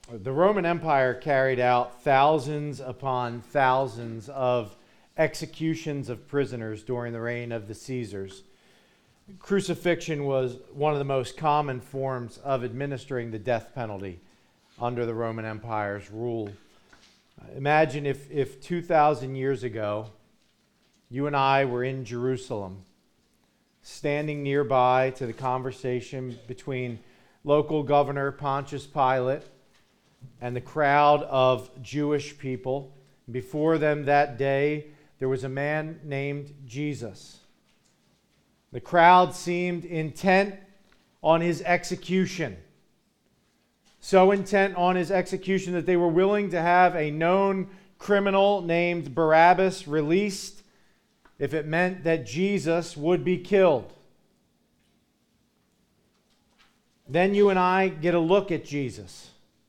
The Roman Empire carried out thousands upon thousands of executions of prisoners during the reign of the Caesars. Crucifixion was one of the most common forms of administering the death penalty under the Roman Empire's rule. Imagine if 2,000 years ago, you and I were in Jerusalem, standing nearby to the conversation between local governor Pontius Pilate and the crowd of Jewish people. Before them that day, there was a man named Jesus. The crowd seemed intent on his execution. So intent on his execution that they were willing to have a known criminal named Barabbas released if it meant that Jesus would be killed. Then you and I get a look at Jesus.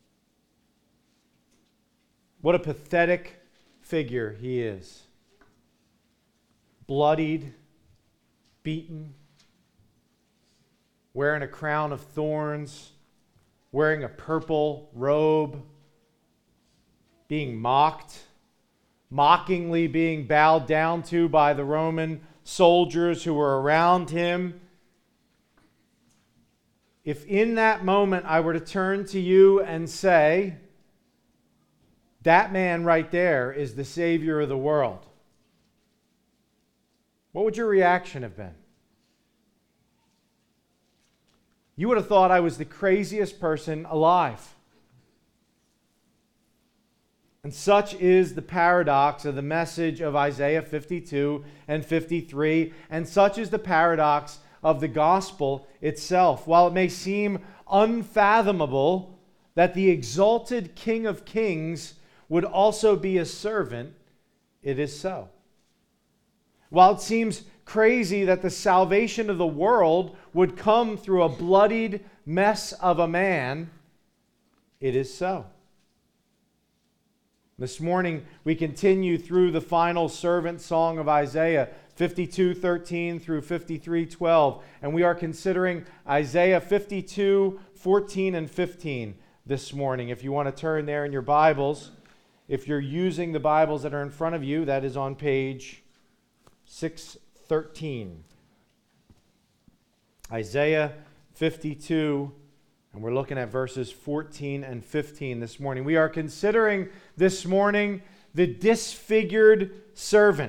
What a pathetic figure he is. Bloodied, beaten, wearing a crown of thorns, wearing a purple robe, being mocked, mockingly being bowed down to by the Roman soldiers who were around him. If in that moment I were to turn to you and say, that man right there is the Savior of the world, what would your reaction have been? You would have thought I was the craziest person alive. And such is the paradox of the message of Isaiah 52 and 53, and such is the paradox of the gospel itself. While it may seem unfathomable that the exalted King of Kings would also be a servant, it is so. While it seems crazy that the salvation of the world would come through a bloodied mess of a man, it is so. This morning we continue through the final servant song of Isaiah 52:13 through 53:12, and we are considering Isaiah 52:14 and 15 this morning. If you want to turn there in your Bibles, if you're using the Bibles that are in front of you, that is on page 613. Isaiah 52, and we're looking at verses 14 and 15 this morning. We are considering this morning the disfigured servant.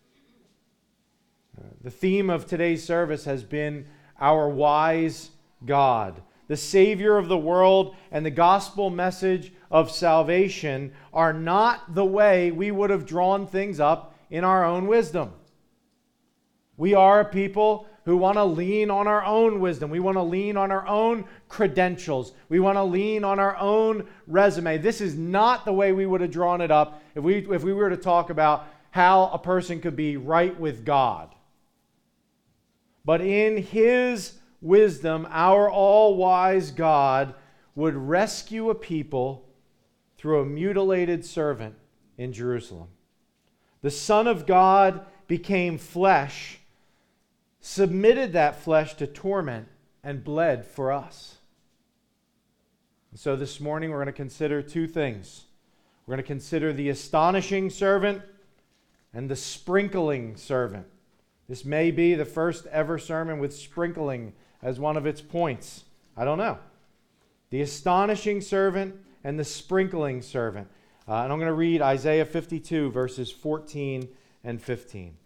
The theme of today's service has been our wise God. The Savior of the world and the gospel message of salvation are not the way we would have drawn things up in our own wisdom. We are a people who want to lean on our own wisdom. We want to lean on our own credentials. We want to lean on our own resume. This is not the way we would have drawn it up if we were to talk about how a person could be right with God. But in His wisdom, our all-wise God would rescue a people through a mutilated servant in Jerusalem. The Son of God became flesh, submitted that flesh to torment, and bled for us. And so this morning we're going to consider two things. We're going to consider the astonishing servant and the sprinkling servant. This may be the first ever sermon with sprinkling as one of its points. I don't know. The astonishing servant and the sprinkling servant. And I'm going to read Isaiah 52, verses 14 and 15.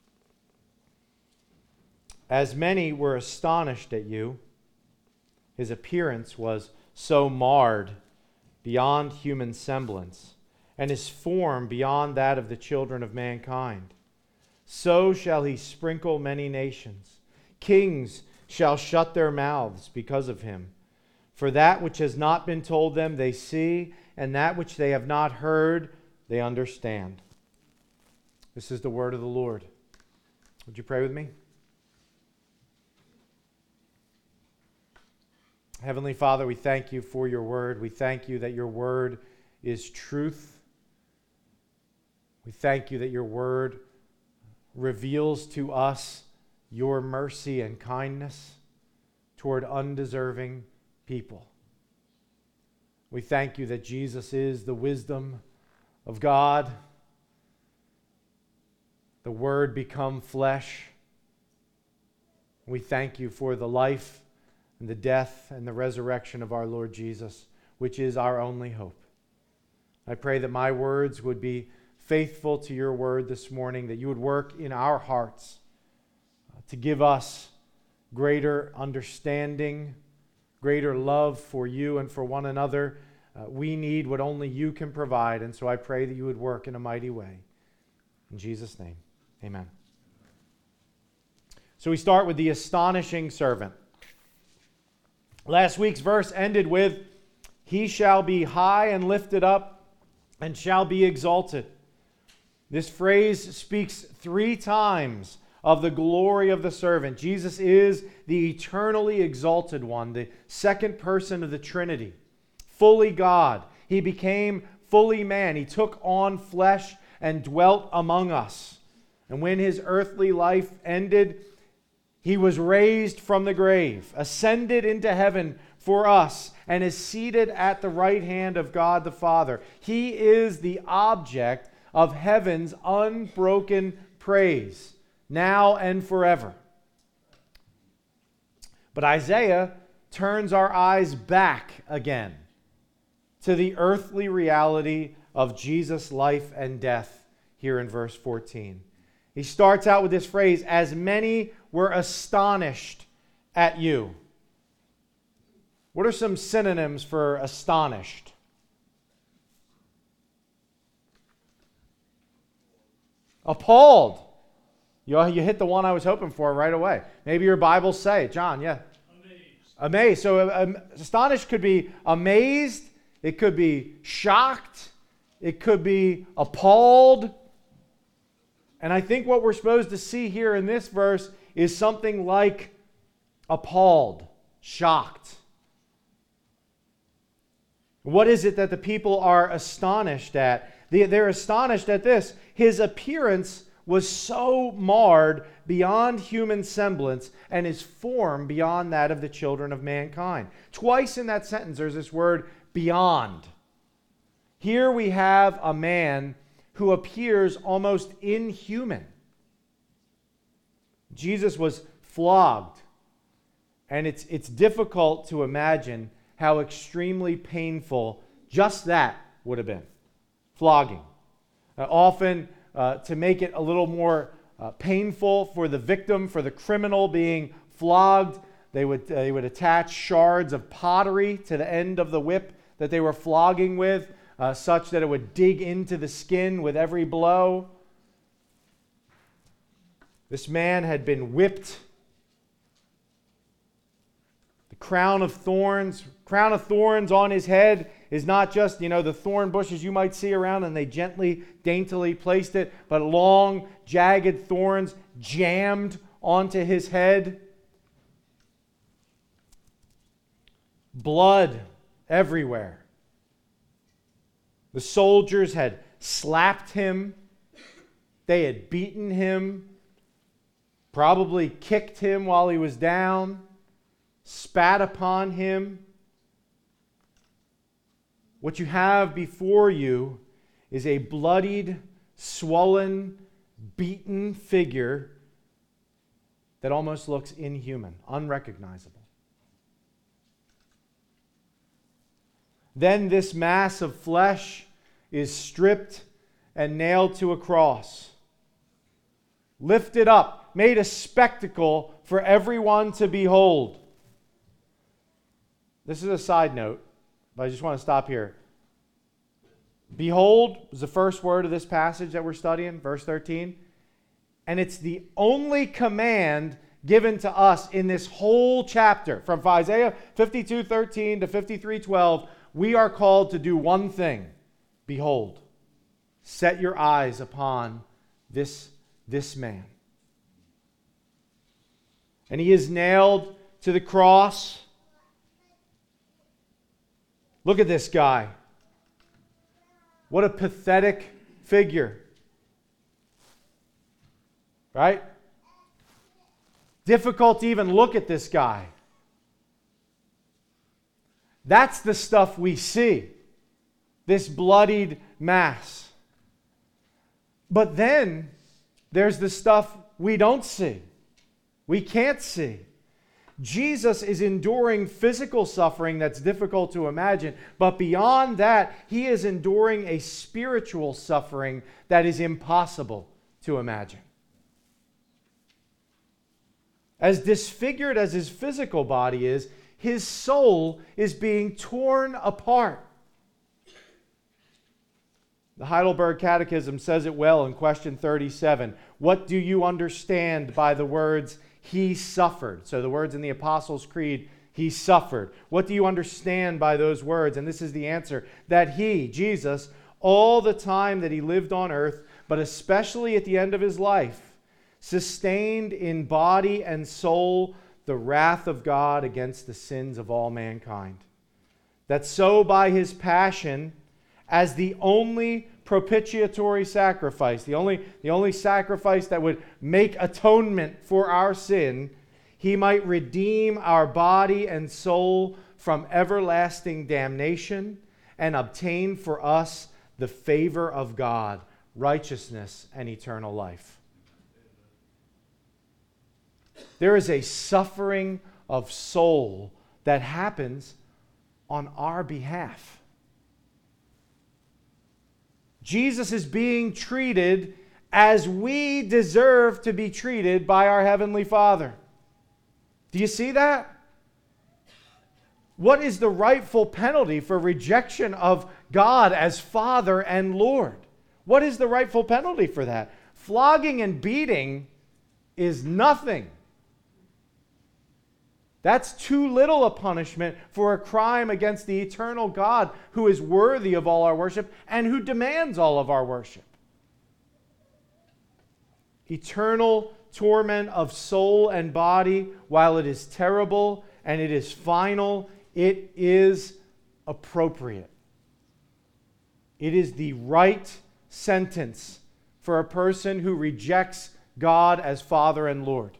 As many were astonished at you, his appearance was so marred beyond human semblance, and his form beyond that of the children of mankind. So shall he sprinkle many nations. Kings shall shut their mouths because of him. For that which has not been told them they see, and that which they have not heard they understand. This is the word of the Lord. Would you pray with me? Heavenly Father, we thank you for your word. We thank you that your word is truth. We thank you that your word reveals to us your mercy and kindness toward undeserving people. We thank you that Jesus is the wisdom of God, the Word become flesh. We thank you for the life and the death and the resurrection of our Lord Jesus, which is our only hope. I pray that my words would be faithful to your word this morning, that you would work in our hearts to give us greater understanding, greater love for you and for one another. We need what only you can provide, and so I pray that you would work in a mighty way. In Jesus' name, amen. So we start with the astonishing servant. Last week's verse ended with, "He shall be high and lifted up and shall be exalted." This phrase speaks 3 times of the glory of the servant. Jesus is the eternally exalted one, the second person of the Trinity, fully God. He became fully man. He took on flesh and dwelt among us. And when his earthly life ended, he was raised from the grave, ascended into heaven for us, and is seated at the right hand of God the Father. He is the object of heaven's unbroken praise, now and forever. But Isaiah turns our eyes back again to the earthly reality of Jesus' life and death here in verse 14. He starts out with this phrase, "As many were astonished at you." What are some synonyms for astonished? Appalled. You hit the one I was hoping for right away. Maybe your Bibles say, John, yeah. Amazed. So astonished could be amazed. It could be shocked. It could be appalled. And I think what we're supposed to see here in this verse is something like appalled, shocked. What is it that the people are astonished at? They're astonished at this. His appearance was so marred beyond human semblance, and his form beyond that of the children of mankind. Twice in that sentence there's this word beyond. Here we have a man who appears almost inhuman. Jesus was flogged, and it's difficult to imagine how extremely painful just that would have been. Flogging. Often, to make it a little more painful for the victim, for the criminal being flogged, they would attach shards of pottery to the end of the whip that they were flogging with, such that it would dig into the skin with every blow. This man had been whipped. The crown of thorns on his head is not just, the thorn bushes you might see around, and they gently, daintily placed it, but long, jagged thorns jammed onto his head. Blood everywhere. The soldiers had slapped him. They had beaten him, probably kicked him while he was down, spat upon him. What you have before you is a bloodied, swollen, beaten figure that almost looks inhuman, unrecognizable. Then this mass of flesh is stripped and nailed to a cross, lifted up, made a spectacle for everyone to behold. This is a side note, but I just want to stop here. Behold was the first word of this passage that we're studying, verse 13. And it's the only command given to us in this whole chapter. From Isaiah 52:13 to 53:12, we are called to do one thing. Behold, set your eyes upon this man. And he is nailed to the cross. Look at this guy. What a pathetic figure. Right? Difficult to even look at this guy. That's the stuff we see. This bloodied mass. But then there's the stuff we don't see. We can't see. Jesus is enduring physical suffering that's difficult to imagine, but beyond that, he is enduring a spiritual suffering that is impossible to imagine. As disfigured as his physical body is, his soul is being torn apart. The Heidelberg Catechism says it well in question 37. What do you understand by the words, he suffered? So the words in the Apostles' Creed, he suffered. What do you understand by those words? And this is the answer, that he, Jesus, all the time that he lived on earth, but especially at the end of his life, sustained in body and soul the wrath of God against the sins of all mankind. That so by his passion, as the only propitiatory sacrifice, the only sacrifice that would make atonement for our sin, he might redeem our body and soul from everlasting damnation and obtain for us the favor of God, righteousness, and eternal life. There is a suffering of soul that happens on our behalf. Jesus is being treated as we deserve to be treated by our Heavenly Father. Do you see that? What is the rightful penalty for rejection of God as Father and Lord? What is the rightful penalty for that? Flogging and beating is nothing. That's too little a punishment for a crime against the eternal God who is worthy of all our worship and who demands all of our worship. Eternal torment of soul and body, while it is terrible and it is final, it is appropriate. It is the right sentence for a person who rejects God as Father and Lord.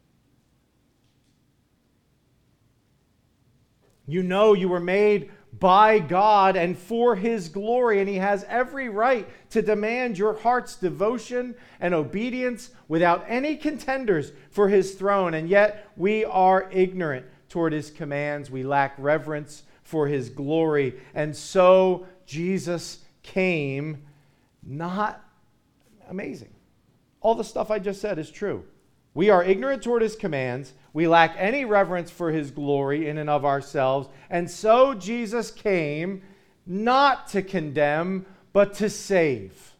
You know you were made by God and for His glory, and He has every right to demand your heart's devotion and obedience without any contenders for His throne. And yet we are ignorant toward His commands. We lack reverence for His glory. And so Jesus came, not amazing. All the stuff I just said is true. We are ignorant toward His commands. We lack any reverence for His glory in and of ourselves. And so Jesus came not to condemn, but to save.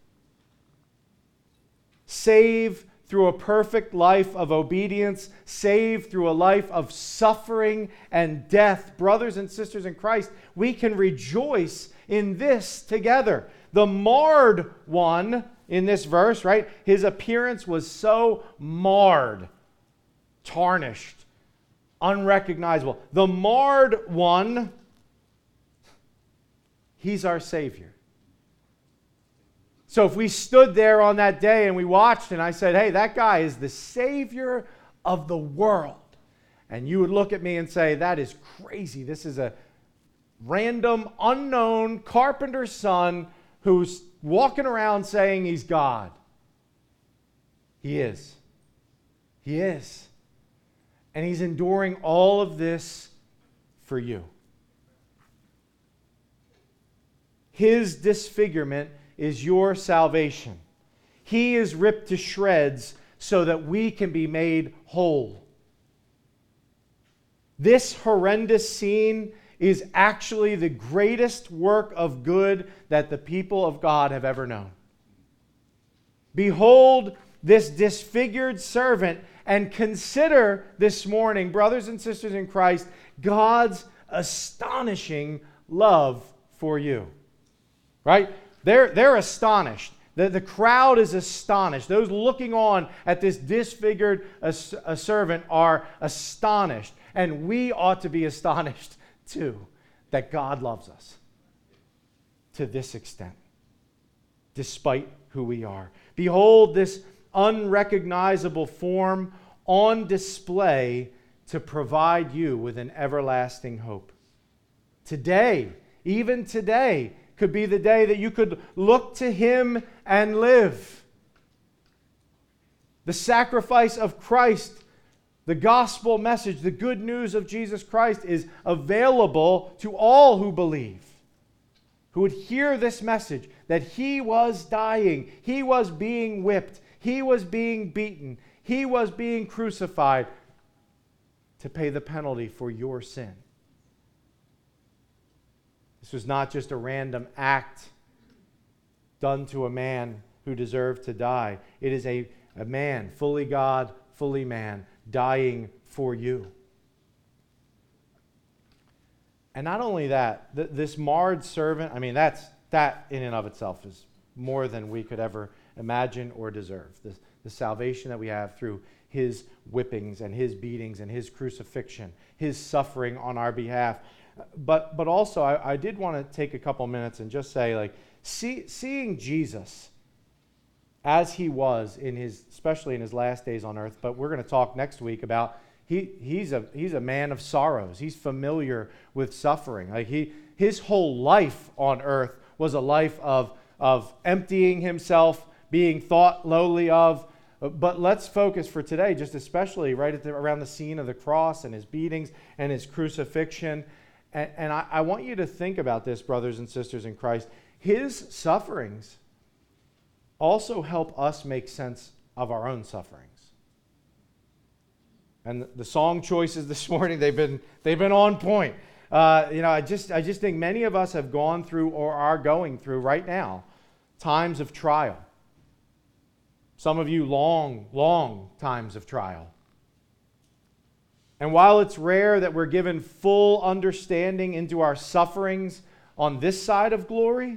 Save through a perfect life of obedience. Save through a life of suffering and death. Brothers and sisters in Christ, we can rejoice in this together. The marred one in this verse, right? His appearance was so marred, tarnished, unrecognizable. The marred one, He's our Savior. So if we stood there on that day and we watched and I said, hey, that guy is the Savior of the world. And you would look at me and say, that is crazy. This is a random, unknown carpenter's son who's walking around saying he's God. He is. He is. And He's enduring all of this for you. His disfigurement is your salvation. He is ripped to shreds so that we can be made whole. This horrendous scene is actually the greatest work of good that the people of God have ever known. Behold this disfigured servant, and consider this morning, brothers and sisters in Christ, God's astonishing love for you. Right? They're astonished. The crowd is astonished. Those looking on at this disfigured servant are astonished. And we ought to be astonished too, that God loves us to this extent, despite who we are. Behold this unrecognizable form on display to provide you with an everlasting hope. Today, even today, could be the day that you could look to him and live. The sacrifice of Christ, the gospel message, the good news of Jesus Christ is available to all who believe, who would hear this message that he was dying, he was being whipped, he was being beaten, he was being crucified to pay the penalty for your sin. This was not just a random act done to a man who deserved to die. It is a man, fully God, fully man, dying for you. And not only that, this marred servant, that in and of itself is more than we could ever imagine or deserve. The salvation that we have through his whippings and his beatings and his crucifixion, his suffering on our behalf. But also, I did want to take a couple minutes and just say, seeing Jesus as he was especially in his last days on earth. But we're going to talk next week about he's a man of sorrows. He's familiar with suffering. His whole life on earth was a life of emptying himself, being thought lowly of. But let's focus for today, just especially right around the scene of the cross and his beatings and his crucifixion. And I want you to think about this, brothers and sisters in Christ. His sufferings also help us make sense of our own sufferings. And the song choices this morning, they've been on point. I just think many of us have gone through or are going through right now times of trial. Some of you long times of trial. And while it's rare that we're given full understanding into our sufferings on this side of glory,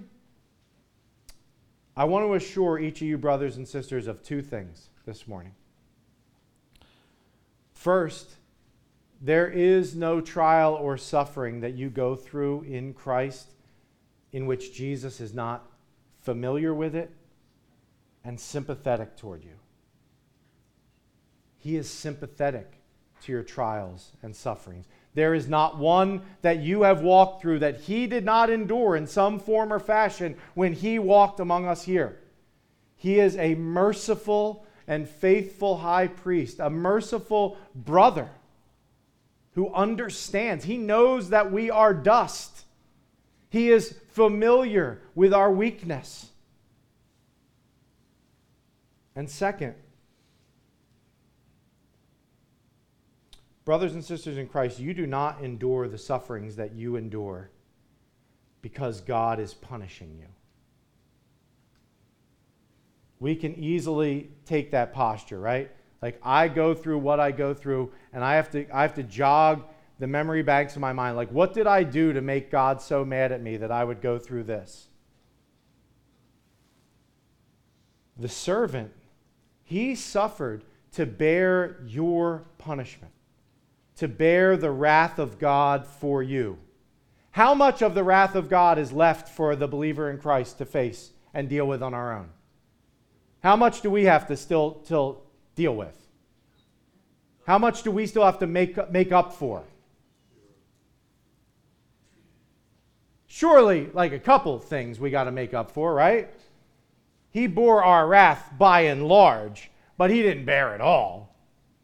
I want to assure each of you brothers and sisters of two things this morning. First, there is no trial or suffering that you go through in Christ in which Jesus is not familiar with it and sympathetic toward you. He is sympathetic to your trials and sufferings. There is not one that you have walked through that he did not endure in some form or fashion when he walked among us here. He is a merciful and faithful high priest, a merciful brother who understands. He knows that we are dust. He is familiar with our weakness. And second, brothers and sisters in Christ, you do not endure the sufferings that you endure because God is punishing you. We can easily take that posture, right? Like, I go through what I go through, and I have to jog the memory banks of my mind. Like, what did I do to make God so mad at me that I would go through this? The servant, he suffered to bear your punishment, to bear the wrath of God for you. How much of the wrath of God is left for the believer in Christ to face and deal with on our own? How much do we have to still deal with? How much do we still have to make up for? Surely, like a couple things we got to make up for, right? He bore our wrath by and large, but he didn't bear it all.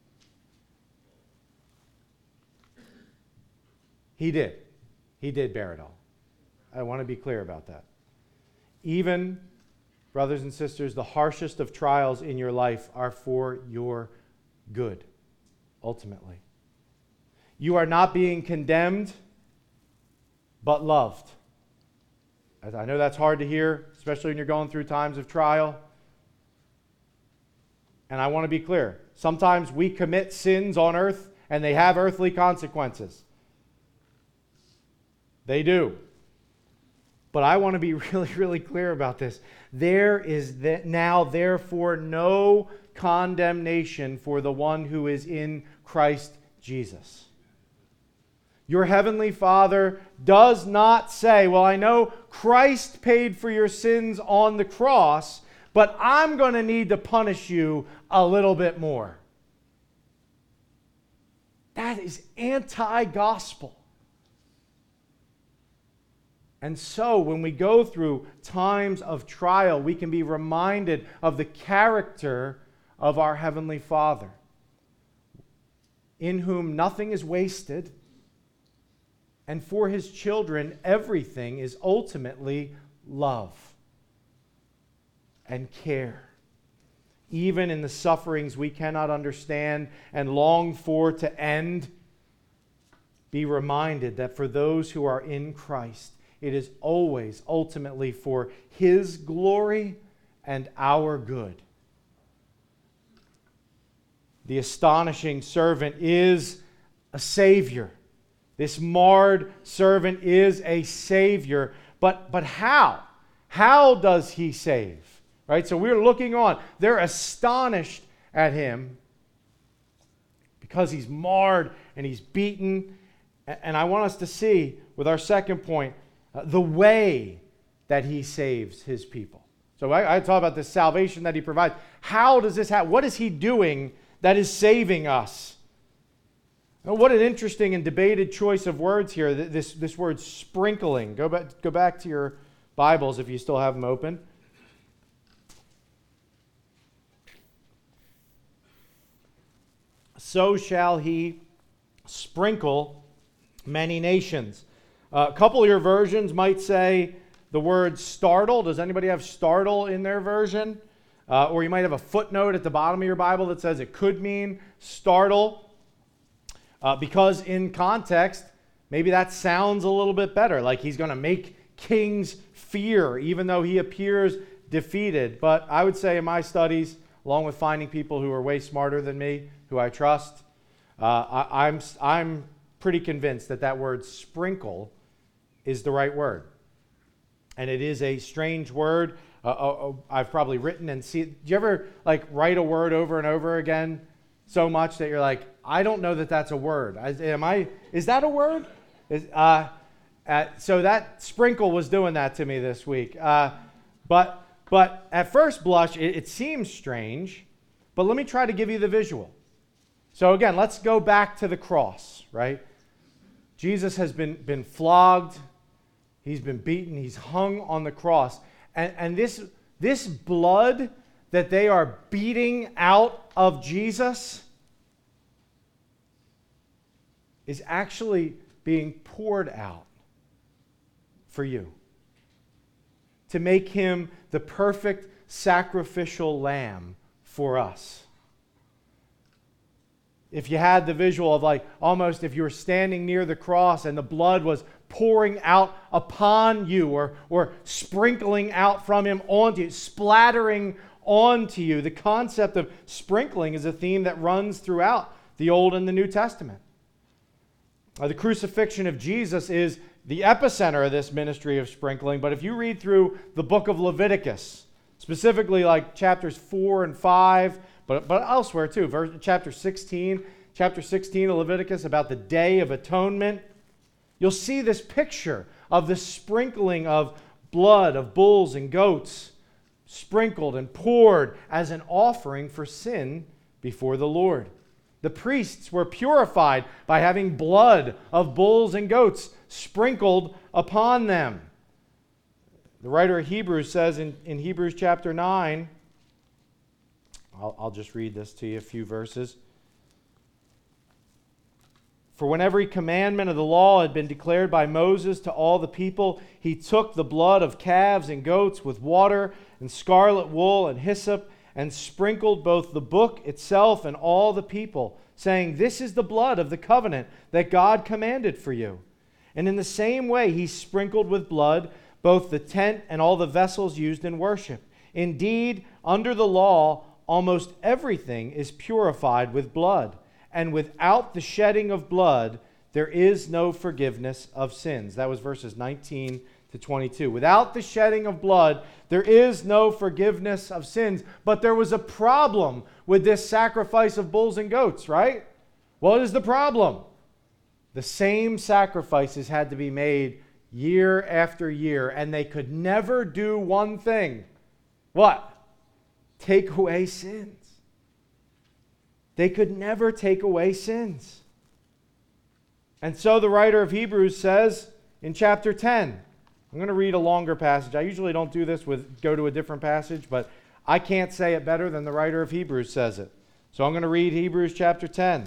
He did. He did bear it all. I want to be clear about that. Even, brothers and sisters, the harshest of trials in your life are for your good, ultimately. You are not being condemned, but loved. I know that's hard to hear, especially when you're going through times of trial. And I want to be clear. Sometimes we commit sins on earth, and they have earthly consequences. They do. But I want to be really, really clear about this. There is now, therefore, no condemnation for the one who is in Christ Jesus. Your heavenly Father does not say, well, I know Christ paid for your sins on the cross, but I'm going to need to punish you a little bit more. That is anti-gospel. And so when we go through times of trial, we can be reminded of the character of our Heavenly Father, in whom nothing is wasted, and for his children, everything is ultimately love and care. Even in the sufferings we cannot understand and long for to end, be reminded that for those who are in Christ, it is always ultimately for his glory and our good. The astonishing servant is a Savior. This marred servant is a Savior. But how? How does he save? Right? So we're looking on. They're astonished at him because he's marred and he's beaten. And I want us to see, with our second point, the way that he saves his people. So I talk about the salvation that he provides. How does this happen? What is he doing that is saving us? What an interesting and debated choice of words here. This word sprinkling. Go back to your Bibles if you still have them open. So shall he sprinkle many nations. A couple of your versions might say the word startle. Does anybody have startle in their version? Or you might have a footnote at the bottom of your Bible that says it could mean startle. Because in context, maybe that sounds a little bit better. Like he's going to make kings fear, even though he appears defeated. But I would say in my studies, along with finding people who are way smarter than me, who I trust, I'm pretty convinced that word sprinkle is the right word. And it is a strange word. I've probably written and see. Do you ever write a word over and over again so much that you're like, I don't know that that's a word. Is that a word? So that sprinkle was doing that to me this week. But at first blush, it seems strange. But let me try to give you the visual. So again, let's go back to the cross, right? Jesus has been flogged. He's been beaten. He's hung on the cross. And this blood that they are beating out of Jesus is actually being poured out for you to make him the perfect sacrificial lamb for us. If you had the visual of almost if you were standing near the cross and the blood was pouring out upon you or sprinkling out from him onto you, splattering onto you. The concept of sprinkling is a theme that runs throughout the Old and the New Testament. The crucifixion of Jesus is the epicenter of this ministry of sprinkling, but if you read through the book of Leviticus, specifically chapters 4 and 5, but elsewhere too, chapter 16 of Leviticus about the Day of Atonement, you'll see this picture of the sprinkling of blood of bulls and goats sprinkled and poured as an offering for sin before the Lord. The priests were purified by having blood of bulls and goats sprinkled upon them. The writer of Hebrews says in Hebrews chapter 9, I'll just read this to you, a few verses. For when every commandment of the law had been declared by Moses to all the people, he took the blood of calves and goats with water and scarlet wool and hyssop and sprinkled both the book itself and all the people, saying, "This is the blood of the covenant that God commanded for you." And in the same way he sprinkled with blood both the tent and all the vessels used in worship. Indeed, under the law, almost everything is purified with blood, and without the shedding of blood, there is no forgiveness of sins. That was verses 19 to 22. Without the shedding of blood, there is no forgiveness of sins. But there was a problem with this sacrifice of bulls and goats, right? What is the problem? The same sacrifices had to be made year after year, and they could never do one thing. What? Take away sins. They could never take away sins. And so the writer of Hebrews says in chapter 10, I'm going to read a longer passage. I usually don't do this go to a different passage, but I can't say it better than the writer of Hebrews says it. So I'm going to read Hebrews chapter 10.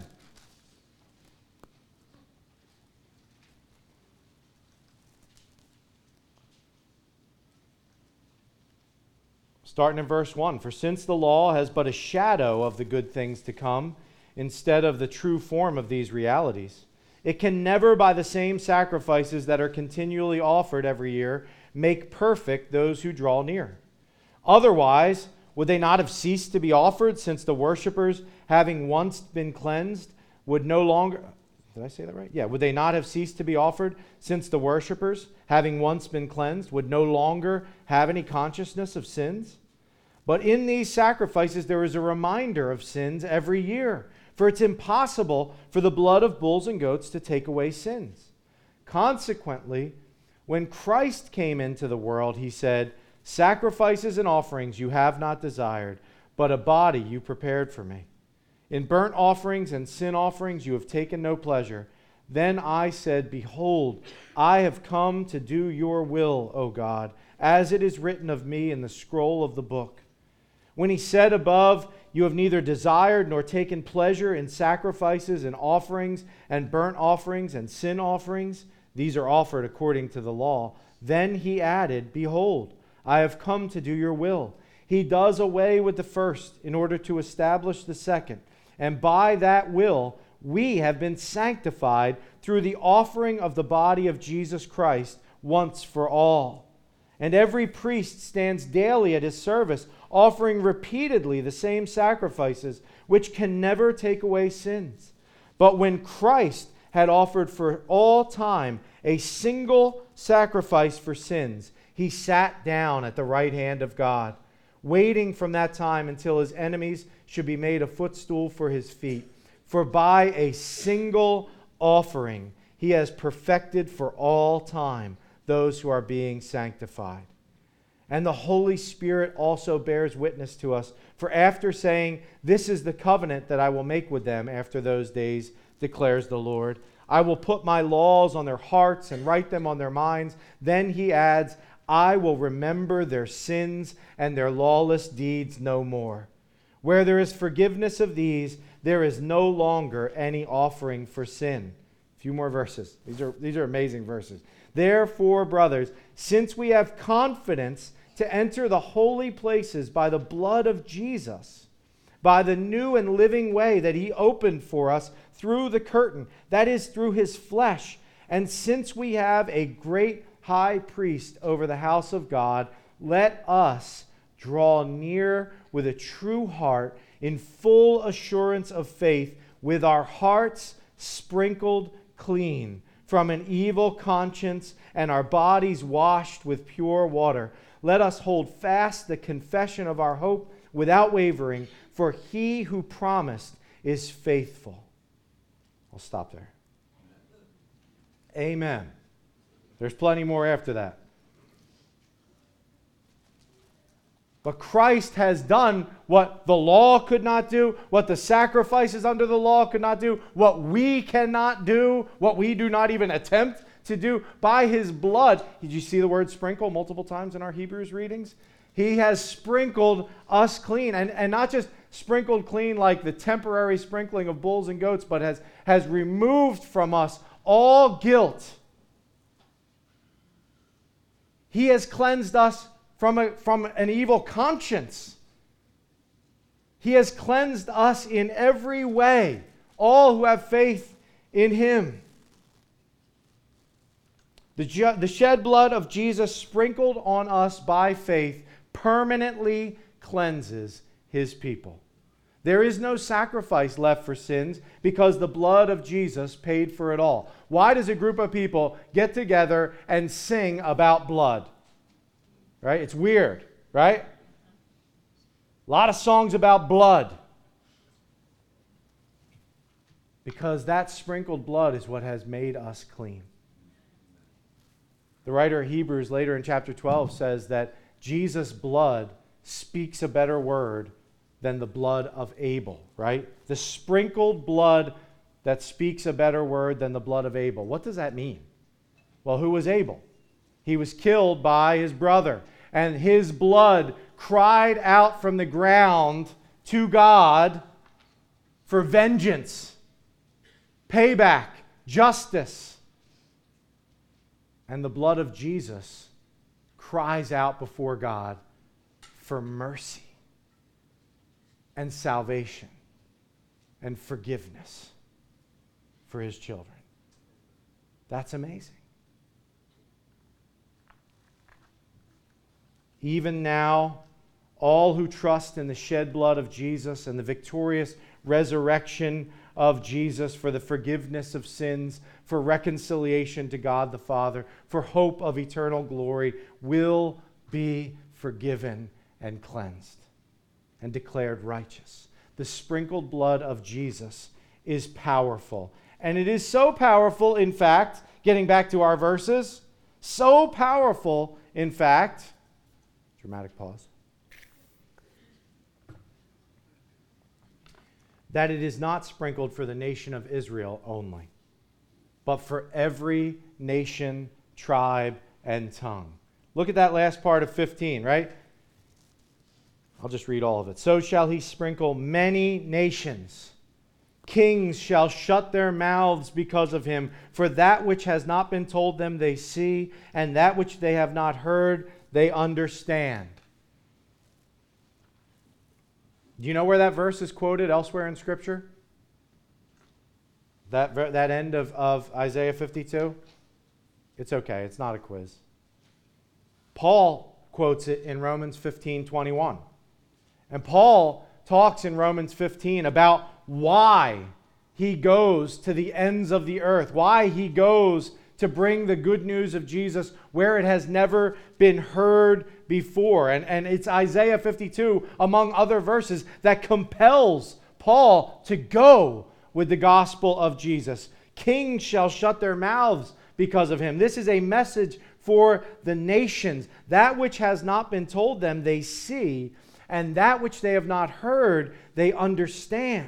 Starting in verse 1. For since the law has but a shadow of the good things to come, instead of the true form of these realities, it can never, by the same sacrifices that are continually offered every year, make perfect those who draw near. Otherwise, would they not have ceased to be offered, since the worshippers, having once been cleansed, would no longer... Did I say that right? Yeah. Would they not have ceased to be offered, since the worshippers, having once been cleansed, would no longer have any consciousness of sins? But in these sacrifices there is a reminder of sins every year, for it's impossible for the blood of bulls and goats to take away sins. Consequently, when Christ came into the world, he said, sacrifices and offerings you have not desired, but a body you prepared for me. In burnt offerings and sin offerings you have taken no pleasure. Then I said, behold, I have come to do your will, O God, as it is written of me in the scroll of the book. When he said above, you have neither desired nor taken pleasure in sacrifices and offerings and burnt offerings and sin offerings, these are offered according to the law. Then he added, behold, I have come to do your will. He does away with the first in order to establish the second. And by that will, we have been sanctified through the offering of the body of Jesus Christ once for all. And every priest stands daily at his service, offering repeatedly the same sacrifices, which can never take away sins. But when Christ had offered for all time a single sacrifice for sins, he sat down at the right hand of God, waiting from that time until his enemies should be made a footstool for his feet. For by a single offering he has perfected for all time those who are being sanctified. And the Holy Spirit also bears witness to us. For after saying, this is the covenant that I will make with them after those days, declares the Lord, I will put my laws on their hearts and write them on their minds. Then he adds, I will remember their sins and their lawless deeds no more. Where there is forgiveness of these, there is no longer any offering for sin. A few more verses. These are amazing verses. Therefore, brothers, since we have confidence to enter the holy places by the blood of Jesus, by the new and living way that he opened for us through the curtain, that is, through his flesh, and since we have a great high priest over the house of God, let us draw near with a true heart in full assurance of faith, with our hearts sprinkled clean from an evil conscience and our bodies washed with pure water. Let us hold fast the confession of our hope without wavering, for he who promised is faithful. I'll stop there. Amen. There's plenty more after that. But Christ has done what the law could not do, what the sacrifices under the law could not do, what we cannot do, what we do not even attempt to do by his blood. Did you see the word sprinkle multiple times in our Hebrews readings? He has sprinkled us clean, and not just sprinkled clean like the temporary sprinkling of bulls and goats, but has removed from us all guilt. He has cleansed us from an evil conscience. He has cleansed us in every way, all who have faith in him. The shed blood of Jesus sprinkled on us by faith permanently cleanses his people. There is no sacrifice left for sins because the blood of Jesus paid for it all. Why does a group of people get together and sing about blood? Right? It's weird, right? A lot of songs about blood. Because that sprinkled blood is what has made us clean. The writer of Hebrews later in chapter 12 says that Jesus' blood speaks a better word than the blood of Abel, right? The sprinkled blood that speaks a better word than the blood of Abel. What does that mean? Well, who was Abel? He was killed by his brother, and his blood cried out from the ground to God for vengeance, payback, justice. And the blood of Jesus cries out before God for mercy and salvation and forgiveness for his children. That's amazing. Even now, all who trust in the shed blood of Jesus and the victorious resurrection of Jesus for the forgiveness of sins, for reconciliation to God the Father, for hope of eternal glory, will be forgiven and cleansed and declared righteous. The sprinkled blood of Jesus is powerful. And it is so powerful, in fact, getting back to our verses, so powerful, in fact, dramatic pause, that it is not sprinkled for the nation of Israel only, but for every nation, tribe, and tongue. Look at that last part of 15, right? I'll just read all of it. So shall he sprinkle many nations. Kings shall shut their mouths because of him, for that which has not been told them they see, and that which they have not heard they understand. Do you know where that verse is quoted elsewhere in Scripture? That end of Isaiah 52? It's okay, it's not a quiz. Paul quotes it in Romans 15:21. And Paul talks in Romans 15 about why he goes to the ends of the earth, why he goes to bring the good news of Jesus where it has never been heard before. And it's Isaiah 52, among other verses, that compels Paul to go with the gospel of Jesus. Kings shall shut their mouths because of him. This is a message for the nations. That which has not been told them, they see, and that which they have not heard, they understand.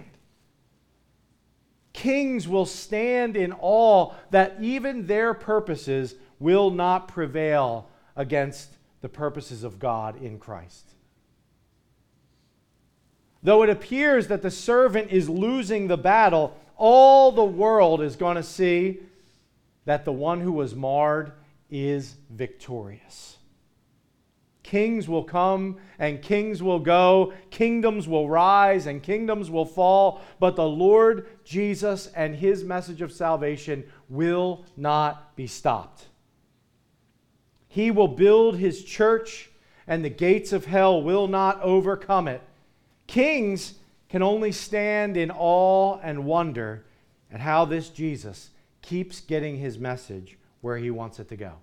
Kings will stand in awe that even their purposes will not prevail against the purposes of God in Christ. Though it appears that the servant is losing the battle, all the world is going to see that the one who was marred is victorious. Kings will come and kings will go. Kingdoms will rise and kingdoms will fall. But the Lord Jesus and his message of salvation will not be stopped. He will build his church and the gates of hell will not overcome it. Kings can only stand in awe and wonder at how this Jesus keeps getting his message where he wants it to go.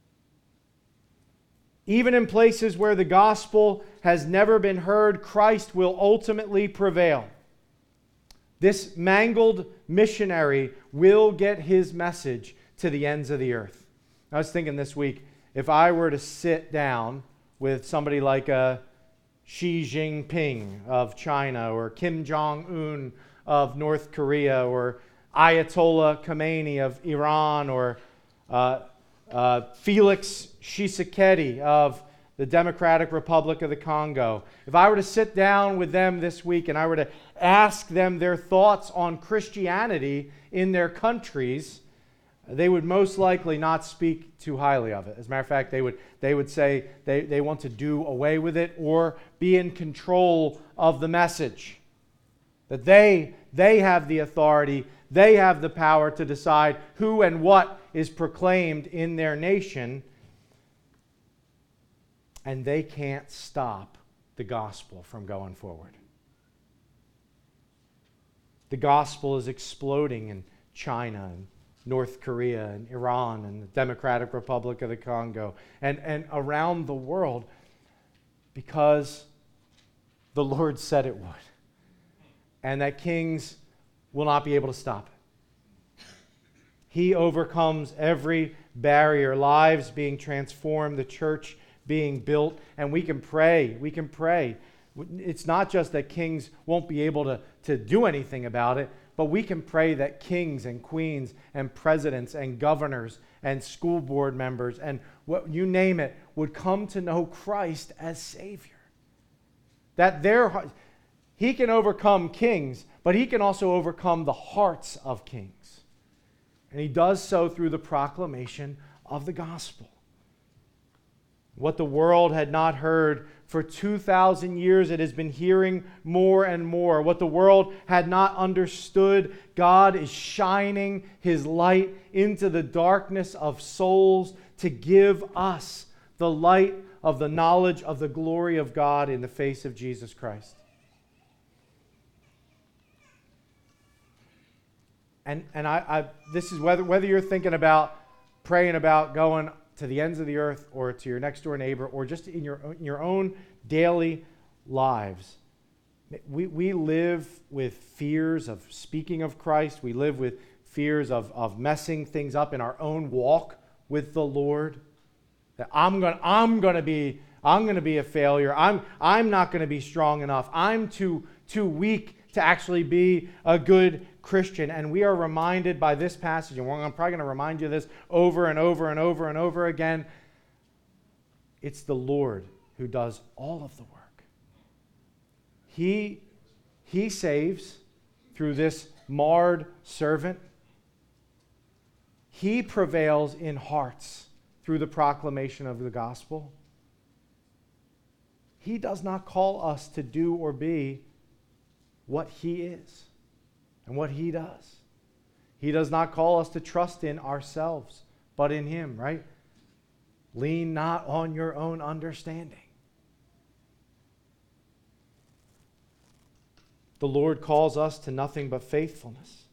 Even in places where the gospel has never been heard, Christ will ultimately prevail. This mangled missionary will get his message to the ends of the earth. I was thinking this week, if I were to sit down with somebody like Xi Jinping of China, or Kim Jong-un of North Korea, or Ayatollah Khomeini of Iran, or Felix Tshisekedi of the Democratic Republic of the Congo. If I were to sit down with them this week and I were to ask them their thoughts on Christianity in their countries, they would most likely not speak too highly of it. As a matter of fact, they would say they want to do away with it or be in control of the message. That they have the authority, they have the power to decide who and what is proclaimed in their nation, and they can't stop the gospel from going forward. The gospel is exploding in China and North Korea and Iran and the Democratic Republic of the Congo and around the world because the Lord said it would. And that kings will not be able to stop it. He overcomes every barrier, lives being transformed, the church being built, and we can pray. We can pray. It's not just that kings won't be able to do anything about it. but we can pray that kings and queens and presidents and governors and school board members and what you name it would come to know Christ as Savior. That He can overcome kings, but He can also overcome the hearts of kings. And He does so through the proclamation of the gospel. What the world had not heard for 2,000 years, it has been hearing more and more. What the world had not understood, God is shining His light into the darkness of souls to give us the light of the knowledge of the glory of God in the face of Jesus Christ. And this is whether you're thinking about praying about going to the ends of the earth or to your next door neighbor or just in your own daily lives. We live with fears of speaking of Christ. We live with fears of messing things up in our own walk with the Lord. That I'm going to be a failure. I'm not going to be strong enough. I'm too weak to actually be a good Christian. And we are reminded by this passage, and I'm probably going to remind you of this over and over and over and over again. It's the Lord who does all of the work. He saves through this marred servant. He prevails in hearts through the proclamation of the gospel. He does not call us to do or be what He is and what He does. He does not call us to trust in ourselves, but in Him, right? Lean not on your own understanding. The Lord calls us to nothing but faithfulness.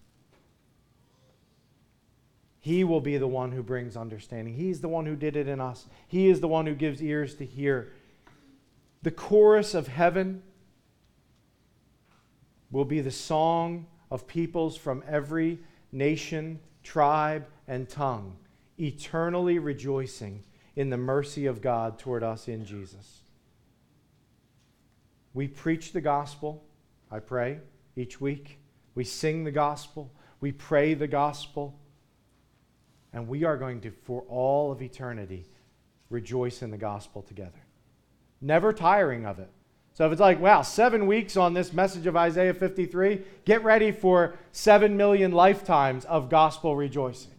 He will be the one who brings understanding. He's the one who did it in us. He is the one who gives ears to hear. The chorus of heaven will be the song of peoples from every nation, tribe, and tongue, eternally rejoicing in the mercy of God toward us in Jesus. We preach the gospel, I pray, each week. We sing the gospel. We pray the gospel. And we are going to, for all of eternity, rejoice in the gospel together. Never tiring of it. So if it's like, wow, 7 weeks on this message of Isaiah 53, get ready for 7 million lifetimes of gospel rejoicing.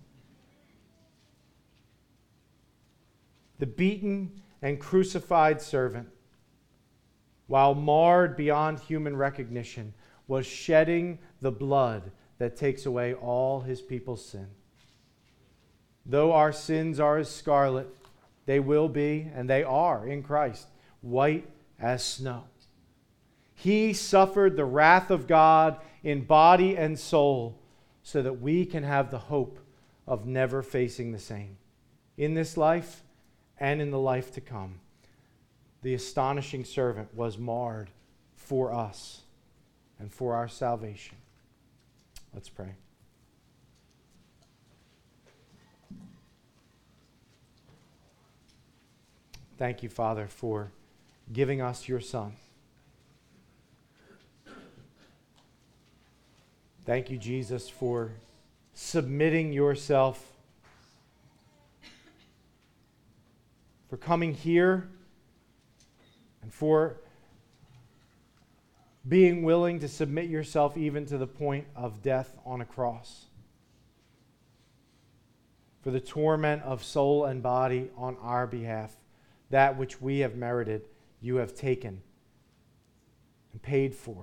The beaten and crucified servant, while marred beyond human recognition, was shedding the blood that takes away all His people's sin. Though our sins are as scarlet, they will be, and they are in Christ, white as snow. He suffered the wrath of God in body and soul so that we can have the hope of never facing the same. In this life and in the life to come, the astonishing servant was marred for us and for our salvation. Let's pray. Thank you, Father, for giving us your Son. Thank you, Jesus, for submitting yourself, for coming here, and for being willing to submit yourself even to the point of death on a cross. For the torment of soul and body on our behalf. That which we have merited, you have taken and paid for.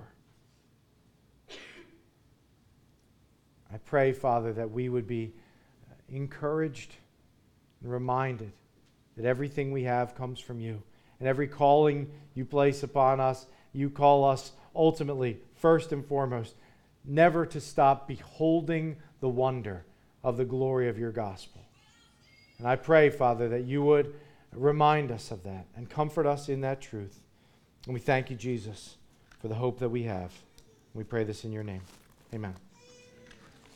I pray, Father, that we would be encouraged and reminded that everything we have comes from you. And every calling you place upon us, you call us ultimately, first and foremost, never to stop beholding the wonder of the glory of your gospel. And I pray, Father, that you would remind us of that and comfort us in that truth. And we thank you, Jesus, for the hope that we have. We pray this in your name. Amen.